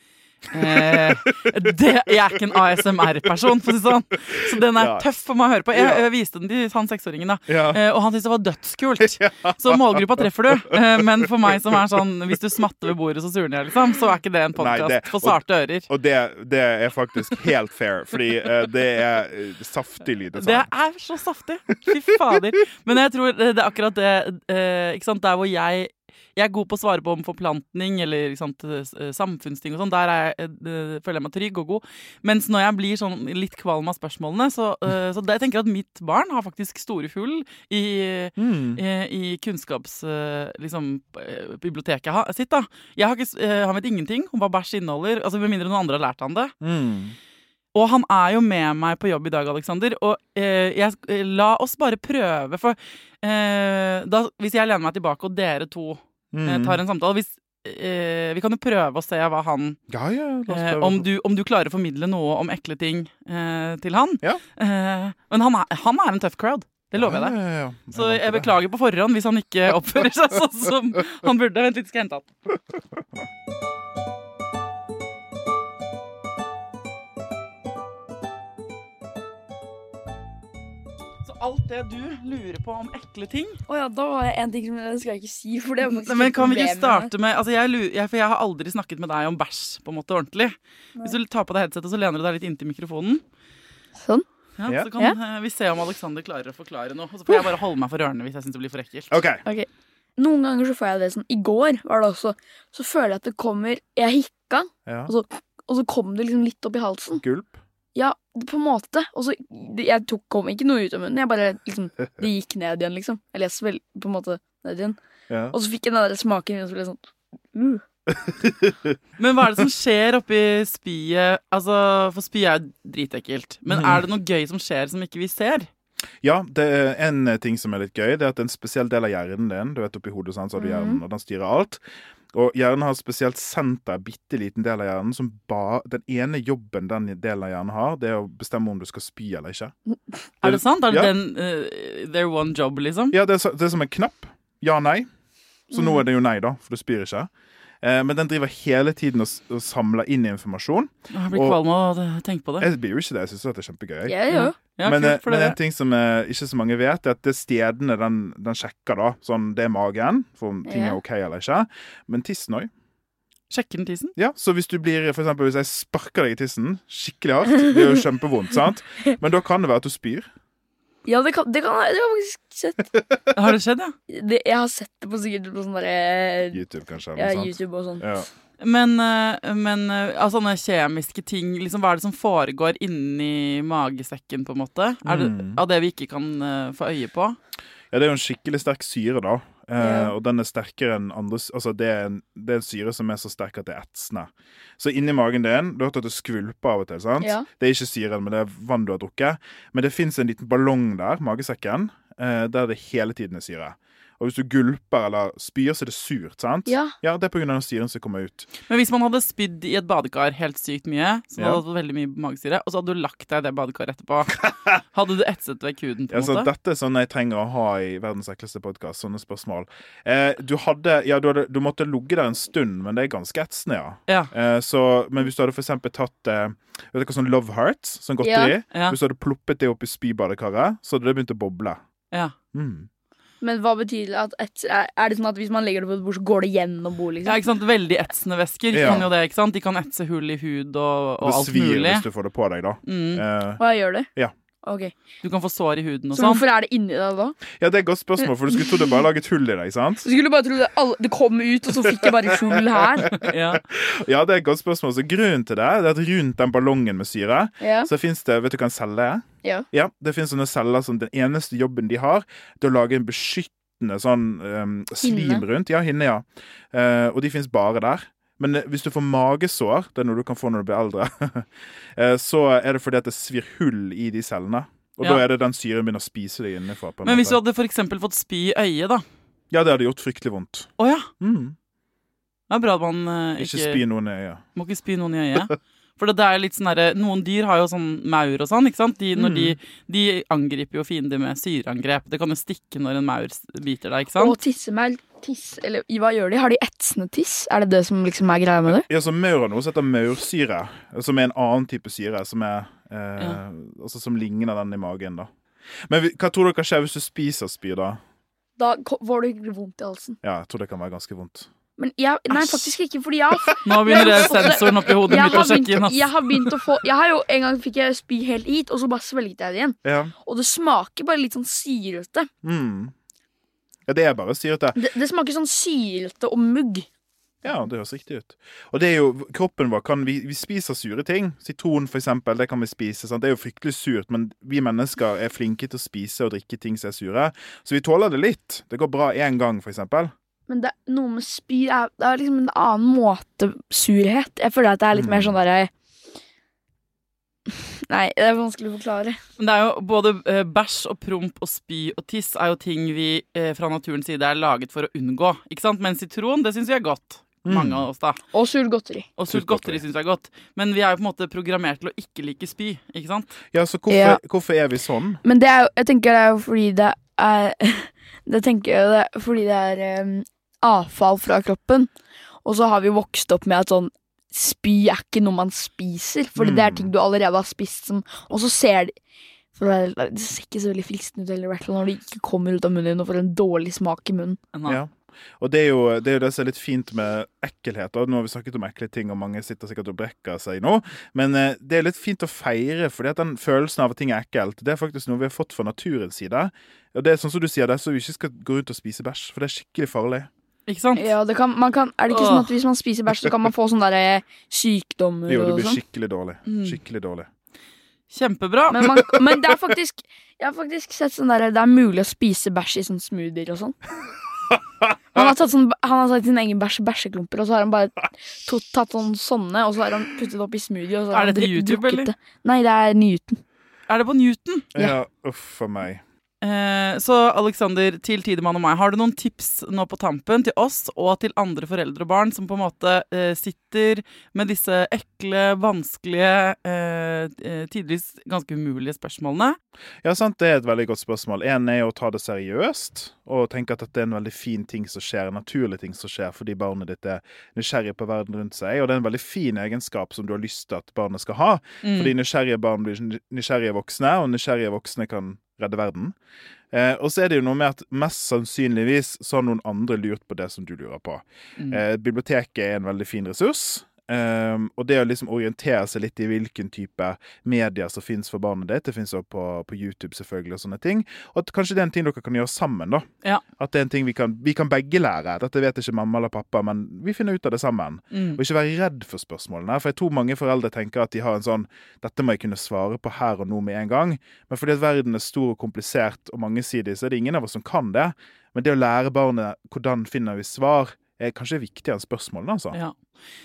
Eh, det, jeg er ikke en A S M R-person, for å si sånn. Så den er ja. tøff for meg å høre på. Jeg, jeg viste den til han seksåringen da ja. eh, og han syntes det var dødskult ja. Så målgruppa treffer du eh, men for meg som er sånn, hvis du smatter ved bordet så surner jeg liksom, så er ikke det en podcast Nei, det, for sarte ører. Og det, det er faktisk helt fair, fordi eh, det er saftig lyd. Det er så saftig, fy fader. Men jeg tror det er akkurat det eh, ikke sant, der hvor jeg Jeg er god på å svare på om forplantning eller sant, samfunnsting og sånn. Der er jeg, uh, føler jeg meg trygg og god. Mens når jeg blir sånn litt kvalm av spørsmålene, så, uh, så jeg tenker at mitt barn har faktisk store hull i, mm. i, i kunnskaps... Uh, liksom, uh, biblioteket ha, sitt, da. Jeg har ikke, uh, han vet ingenting om hva bæsj inneholder, altså med mindre noen andre har lært han det. Mm. Og han er jo med meg på jobb i dag, Alexander, og eh, jeg, la oss bare prøve, for eh, da, hvis jeg lener meg tilbake og dere to mm. eh, tar en samtale, hvis, eh, vi kan jo prøve å se hva han, ja, ja, eh, om, du, om du klarer å formidle noe om ekle ting eh, til han. Ja. Eh, men han er, han er en tøff crowd. Det lover jeg deg. Ja, ja, ja. Jeg Så jeg beklager på forhånd hvis han ikke oppfører seg sånn som han burde. Vent litt, skal jeg hente han. Alt det du lurer på om ekle ting. Åja, oh da var det en ting som jeg skal ikke si, for det er faktisk Men kan vi ikke starte med, altså jeg, lurer, jeg, for jeg har aldri snakket med deg om bæsj, på en måte ordentlig. Nei. Hvis du tar på deg headsetet, så lener du deg litt inntil mikrofonen. Sånn? Ja, ja. Så kan ja. vi se om Alexander klarer å forklare noe. Og så får jeg bare holde meg for ørene hvis jeg synes det blir for ekkelt. Ok. okay. Noen ganger så får jeg det sånn, i går var det også, så føler jeg at det kommer, jeg hikka, ja. og, så, og så kom det liksom litt opp i halsen. Gulp? Ja, på en måte. Og så, jeg tok, kom ikke noe ut av munnen. Jeg bare, liksom, det gikk ned igjen, liksom. Jeg leser vel på en måte ned igjen. Ja. Og så fikk jeg den der smaken, og så ble jeg sånn, uh. Men hva er det som skjer oppi spyet? Altså, for spyet er dritekkelt. Men er det noe gøy som skjer som ikke vi ser? Ja, det er en ting som er litt gøy. Det er at en spesiell del av hjernen din, du vet oppi hodet, så har du hjernen, og den styrer alt. Og hjernen har spesielt senter, bitteliten del av hjernen, som ba, den ene jobben den delen av hjernen har, det er å bestemme om du skal spy eller ikke. Er det sant? Er det ja. den, uh, their one job, liksom? Ja, det er, det er som en knapp. Ja, nei. Så mm. nå er det jo nei da, for du spyr ikke. Eh, men den driver hele tiden og, og samler inn informasjon. Jeg blir kvalm av å tenke på det. Jeg blir jo ikke det, jeg synes det er kjempegøy. Ja, ja. Ja, men, kult, men det. en ting som eh, ikke så mange vet, er at det stedene den, den sjekker da, sånn det er magen, for om ting ja. er ok eller ikke, men tissen også. Sjekker den tissen? Ja, så hvis du blir, for eksempel hvis jeg sparker deg i tissen, skikkelig hardt, det er jo kjempevondt, sant? Men da kan det være at du spyr. Ja, det kan, det kan jeg, det har jeg faktisk sett. Har det skjedd, ja? Det, jeg har sett det på sikkert på sånn der... YouTube, kanskje. Ja, sant? YouTube og sånn. Ja. Men, men av sånne kjemiske ting, liksom, hva er det som foregår inni magesekken, på en måte? Er det mm. av det vi ikke kan uh, få øye på? Ja, det er jo en skikkelig sterk syre, da. Eh, ja. Og den er sterkere enn andre, altså det er, en, det er en syre som er så sterk at det er etsende. Så inni magen din, du har hørt at det skvulper av og til, sant? Ja. Det er ikke syren, men det er vann du har drukket. Men det finnes en liten ballong der, magesekken, eh, der det hele tiden er syre. Og hvis du gulper eller spyr, så er det surt, sant? Ja. Ja, det er på grunn av den syren som kommer ut. Men hvis man hadde spydd i et badekar helt sykt mye, så Ja. hadde du veldig mye magesyre, og så hadde du lagt deg i det badekaret etterpå, hadde du etset vekk huden på en Ja, så måte? dette er sånn jeg trenger å ha i verdens ekleste podcast, sånne spørsmål. Eh, du hadde, ja, du, hadde, du måtte logge der en stund, men det er ganske etsende, ja. Ja. Eh, så, men hvis du hadde for eksempel tatt eh, vet du hva, sånn Love Hearts, sånn godteri, Ja. hvis du hadde ploppet det opp i spybadekaret, så hadde det begynt å boble. Ja. Mm. Men hva betyr det? At et, er, er det sånn at hvis man legger det på et bord, så går det gjennom bordet, liksom? Ja, ikke sant? Veldig etsende væsker Ja. kan jo det, ikke sant? De kan etse hull i hud og, og Og det alt svir mulig. hvis du får det på deg, da. Mm. Eh, Hva gjør det? Ja. Ok. Du kan få sår i huden og Så sånn. hvorfor er det inni deg da? ja, det er et godt spørsmål, for du skulle tro det bare laget hull i deg, sant? Så skulle du bare tro det, alle, det kom ut, og så fikk jeg bare hull her. Ja. Ja, det er et godt spørsmål. Så grunnen til det er at rundt den ballongen med syre, Ja. så finnes det, vet du hva en celle er? Ja. Ja, det finnes sånne celler som den eneste jobben de har, det er å lage en beskyttende sånn um, slim Hinne. rundt. Ja, hinne, ja. Eh, og de finnes bare der. Men eh, hvis du får magesår, det er noe du kan få når du blir eldre, eh, så er det fordi at det svir hull i de cellene. Og Ja. da er det den syren begynner å spise deg innenfor. På en Men hvis du måte. hadde for eksempel fått spy i øyet da? Ja, det hadde gjort fryktelig vondt. Åja, Mm. det er bra at man eh, Ikke ikke, spy noen i øyet. må ikke spy noen i øyet. For det er litt sånn der, noen dyr har jo sånn maur og sånn, ikke sant? De, når Mm. de, de angriper jo fiender med syreangrep. Det kan jo stikke når en maur s- biter deg, ikke sant? Og tissemel, tiss, eller hva gjør de? Har de etsende tiss? Er det det som liksom er greia med det? Ja, så maur har noe som heter maursyre, som er en annen type syre, som er eh, Ja. altså, som ligner den i magen, da. Men vi- hva tror du kan skje hvis du spiser spy, da? Da ko- får du ikke vondt i halsen. Ja, jeg tror det kan være ganske vondt. Men jeg, nei, faktisk ikke, fordi jeg har Nå begynner det Jeg har fått det. sensoren oppi hodet jeg mitt å har, sjekke begynt, inn, ass. jeg har begynt å få Jeg har jo en gang fikk jeg spy helt hit, og så bare svelget jeg det igjen. Ja. Og det smaker bare litt sånn syrete. Mm. Ja, det er bare syrete. Det, det smaker sånn syrete og mugg. Ja, det høres riktig ut. Og det er jo, kroppen vår kan, vi, vi spiser sure ting. Sitron for eksempel, det kan vi spise. Sant? Det er jo fryktelig surt, men vi mennesker er flinke til å spise og drikke ting som er sure. Så vi tåler det litt. Det går bra en gang, for eksempel. Men det, noe med spy er, det er liksom en annen måte surhet. Jeg føler at det er litt Mm. mer sånn derre Nei, det er vanskelig å forklare. Men det er jo både eh, bæsj og promp og spy og tiss er jo ting vi eh, fra naturens side er laget for å unngå, ikke sant? Men sitron, det synes vi er godt. Mm. Mange av oss da. Og surt godteri. Og surt Surt godteri. godteri synes vi er godt. Men vi er jo på en måte programmert til å ikke like spy, ikke sant? Ja, så hvorfor, Ja. hvorfor er vi sånn? Men det er jo, jeg tenker det er jo fordi det er Det tenker jeg det er fordi det er um, avfall fra kroppen. Og så har vi vokst opp med at sånn spy er ikke noe man spiser, fordi det er Mm. ting du allerede har spist som Og så ser de for det, er, det ser ikke så veldig fristende ut heller, i hvert fall når det ikke kommer ut av munnen din og får en dårlig smak i munnen. Nei. Ja. Og det er, jo, det er jo det som er litt fint med ekkelhet. Og nå har vi snakket om ekle ting, og mange sitter sikkert og brekker seg nå. Men eh, det er litt fint å feire, fordi at den følelsen av at ting er ekkelt, det er faktisk noe vi har fått fra naturens side. Og det er sånn som du sier, det er så vi ikke skal gå rundt og spise bæsj, for det er skikkelig farlig. Ikke sant? Ja, det kan, man kan, Er det ikke Åh. sånn at hvis man spiser bæsj, så kan man få sånne der sykdommer Jo, det og blir sånn? skikkelig dårlig. Mm. Skikkelig dårlig. Kjempebra. Men, man, men det er faktisk Jeg har faktisk sett sånn der det er mulig å spise bæsj i sånn smoothier og sånn. Han har tatt, sånn, han har tatt sin egen bæsj i bæsjeklumper, og så har han bare to, tatt sånn sånne, og så har han puttet opp i smoothie. Og så har Er han dette dri- YouTube, drukket eller? det. Nei, det er Newton. Er det på Newton? Ja. Ja, uff for meg. Eh, så Alexander, til Tidemann og meg, har du noen tips nå på tampen til oss og til andre foreldre og barn som på en måte eh, sitter med disse ekle, vanskelige, eh, eh, tidvis ganske umulige spørsmålene? Ja, sant, det er et veldig godt spørsmål. En er å ta det seriøst, og tenke at dette er en veldig fin ting som skjer, en naturlig ting som skjer, fordi barnet ditt er nysgjerrig på verden rundt seg, og det er en veldig fin egenskap som du har lyst til at barnet skal ha, Mm. fordi nysgjerrige barn blir nysgjerrige voksne, og nysgjerrige voksne kan redde verden. Eh, og så er det jo noe med at mest sannsynligvis så har noen andre lurt på det som du lurer på. Mm. Eh, biblioteket er en veldig fin ressurs, um, og det å liksom orientere seg litt i hvilken type medier som finnes for barnet ditt, det finnes også på, på YouTube selvfølgelig og sånne ting, og at kanskje det er en ting dere kan gjøre sammen da. Ja. At det er en ting vi kan, vi kan begge lære. Dette vet ikke mamma eller pappa, men vi finner ut av det sammen. Mm. Og ikke være redd for spørsmålene, for jeg tror mange foreldre tenker at de har en sånn, dette må jeg kunne svare på her og nå med en gang, men fordi at verden er stor og komplisert og mangesidig, så er det ingen av oss som kan det. Men det å lære barnet hvordan finner vi svar, er kanskje viktigere enn spørsmålene, altså. Ja.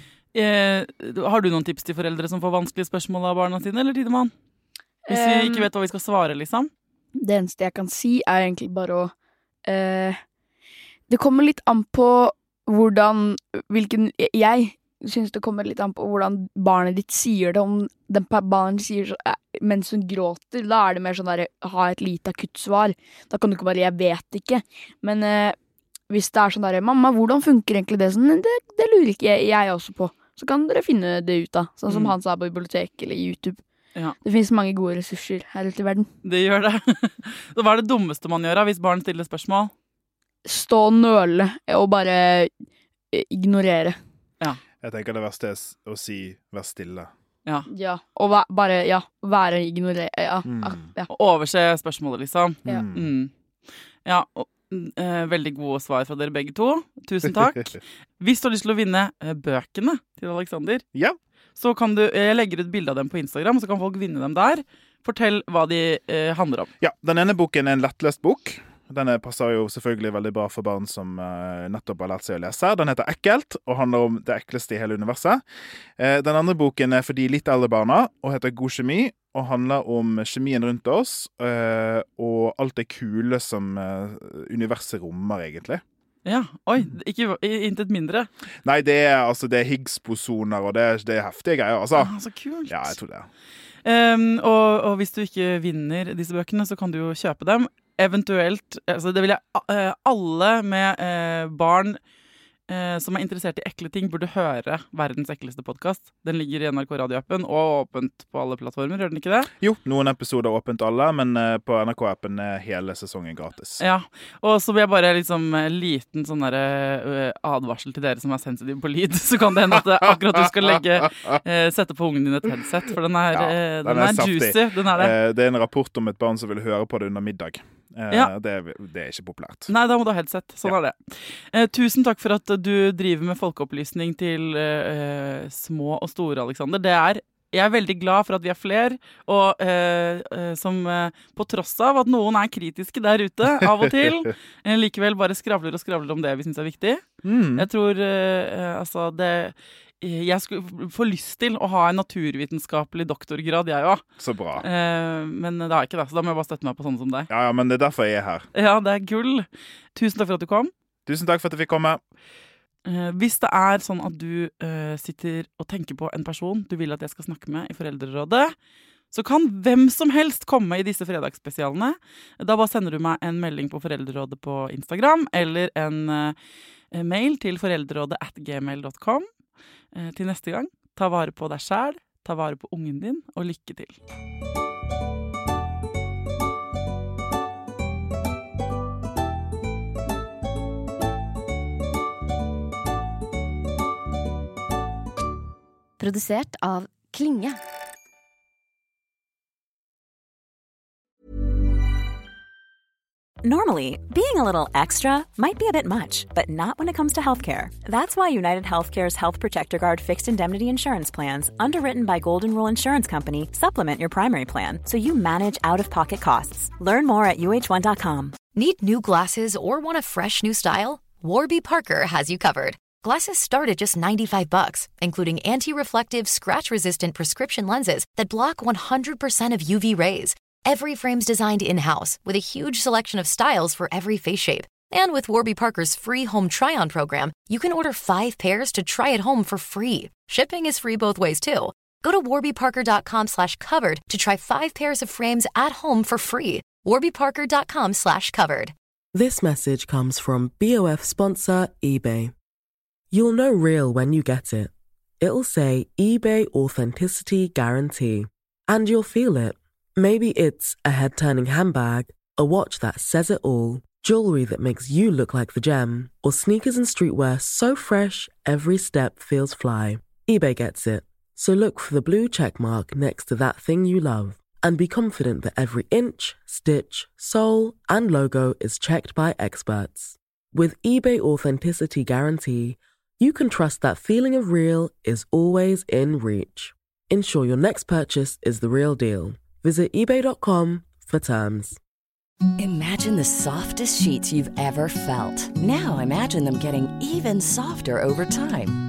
Eh, har du noen tips til foreldre som får vanskelige spørsmål av barna sine, eller Tidemann? Hvis vi Um, ikke vet hva vi skal svare, liksom? Det eneste jeg kan si, er egentlig bare å eh, Det kommer litt an på hvordan, hvilken, jeg synes det kommer litt an på hvordan barnet ditt sier det, om den barnet sier så, mens hun gråter, da er det mer sånn der, ha et lite akuttsvar. Da kan du ikke bare, jeg vet ikke. Men eh, hvis det er sånn der, mamma, hvordan funker egentlig det? Sånn, det, det lurer ikke jeg, jeg også på. Så kan dere finne det ut da, sånn som mm. han sa på bibliotek eller YouTube. Ja. Det finnes mange gode ressurser her ute i verden. Det gjør det. Så hva er det dummeste man gjør da, hvis barn stiller spørsmål? Stå og nøle og bare ignorere. Ja. Jeg tenker det verste er å si, vær stille. Ja. Ja, og va- bare, ja, være ignorere, ja. Mm. ja. Og overse spørsmålet, liksom. Ja. Mm. Ja, og Eh, veldig gode svar fra dere begge to. Tusen takk. Hvis du har lyst til å vinne eh, bøkene til Alexander, ja. så kan du, jeg legger ut bilde av dem på Instagram, så kan folk vinne dem der. Fortell hva de eh, handler om. Ja, den ene boken er en lettlest bok. Denne passer jo selvfølgelig veldig bra for barn som uh, nettopp har lært seg å lese. Den heter Ekkelt, og handler om det ekleste i hele universet. Uh, den andre boken er for de litt eldre barna, og heter God kjemi, og handler om kjemien rundt oss, uh, og alt det kule som uh, universet rommer, egentlig. Ja, oi, ikke intet mindre. Nei, det er, altså, det er Higgs-bosoner, og det er, det er heftige greier, altså. Ah, så kult. Ja, jeg tror det. Um, og, og hvis du ikke vinner disse bøkene, så kan du jo kjøpe dem. Eventuelt, altså det vil jeg, uh, alle med uh, barn uh, som er interessert i ekle ting, burde høre verdens ekleste podcast. Den ligger i N R K radioappen og åpent på alle plattformer, gjør den ikke det? Jo, noen episoder åpent alle, men uh, på N R K-appen er hele sesongen gratis. Ja, og så vil jeg bare liksom liten sånn der, uh, advarsel til dere som er sensitive på lyd, så kan det hende at akkurat du skal legge, uh, sette på ungen din et headset, for den er, ja, uh, den den er, er juicy, den er det. Uh, det er en rapport om et barn som vil høre på det under middag. Uh, ja. det, det er ikke populært. Nei, da må du ha headset. Sånn ja. Er det. Uh, tusen takk for at du driver med folkeopplysning til uh, små og store, Alexander. Det er, jeg er veldig glad for at vi er flere, og uh, uh, som uh, på tross av at noen er kritiske der ute, av og til, uh, likevel bare skravler og skravler om det vi synes er viktig. Mm. Jeg tror, uh, altså, det... Jeg skulle få lyst til å ha en naturvitenskapelig doktorgrad, jeg også. Så bra. Eh, men det har jeg ikke det, så da må jeg bare støtte meg på sånne som deg. Ja, ja, men det er derfor jeg er her. Ja, det er gull. Tusen takk for at du kom. Tusen takk for at jeg fikk komme. Eh, hvis det er sånn at du eh, sitter og tenker på en person du vil at jeg skal snakke med i Foreldrerådet, så kan hvem som helst komme i disse fredagsspesialene. Da bare sender du meg en melding på Foreldrerådet på Instagram, eller en eh, mail til foreldrerådet at gmail dot com. Til neste gang, ta vare på deg selv, ta vare på ungen din, og lykke til. Produsert av Klinge. Normally, being a little extra might be a bit much, but not when it comes to healthcare. That's why United Healthcare's Health Protector Guard fixed indemnity insurance plans, underwritten by Golden Rule Insurance Company, supplement your primary plan so you manage out-of-pocket costs. Learn more at U H one dot com. Need new glasses or want a fresh new style? Warby Parker has you covered. Glasses start at just ninety-five bucks, including anti-reflective, scratch-resistant prescription lenses that block one hundred percent of U V rays. Every frame's designed in-house with a huge selection of styles for every face shape. And with Warby Parker's free home try-on program, you can order five pairs to try at home for free. Shipping is free both ways, too. Go to warby parker dot com slash covered to try five pairs of frames at home for free. warby parker dot com slash covered. This message comes from B O F sponsor eBay. You'll know real when you get it. It'll say eBay Authenticity Guarantee. And you'll feel it. Maybe it's a head-turning handbag, a watch that says it all, jewelry that makes you look like the gem, or sneakers and streetwear so fresh every step feels fly. eBay gets it. So look for the blue check mark next to that thing you love, and be confident that every inch, stitch, sole, and logo is checked by experts. With eBay Authenticity Guarantee, you can trust that feeling of real is always in reach. Ensure your next purchase is the real deal. Visit ebay dot com for terms. Imagine the softest sheets you've ever felt. Now imagine them getting even softer over time.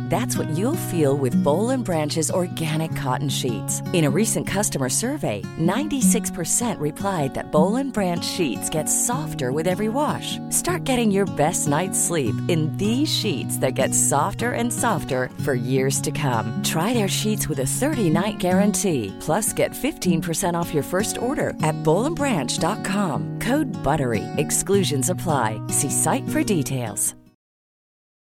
That's what you'll feel with Bowl and Branch's organic cotton sheets. In a recent customer survey, ninety-six percent replied that Bowl and Branch sheets get softer with every wash. Start getting your best night's sleep in these sheets that get softer and softer for years to come. Try their sheets with a thirty-night guarantee. Plus, get fifteen percent off your first order at bowl and branch dot com. Code BUTTERY. Exclusions apply. See site for details.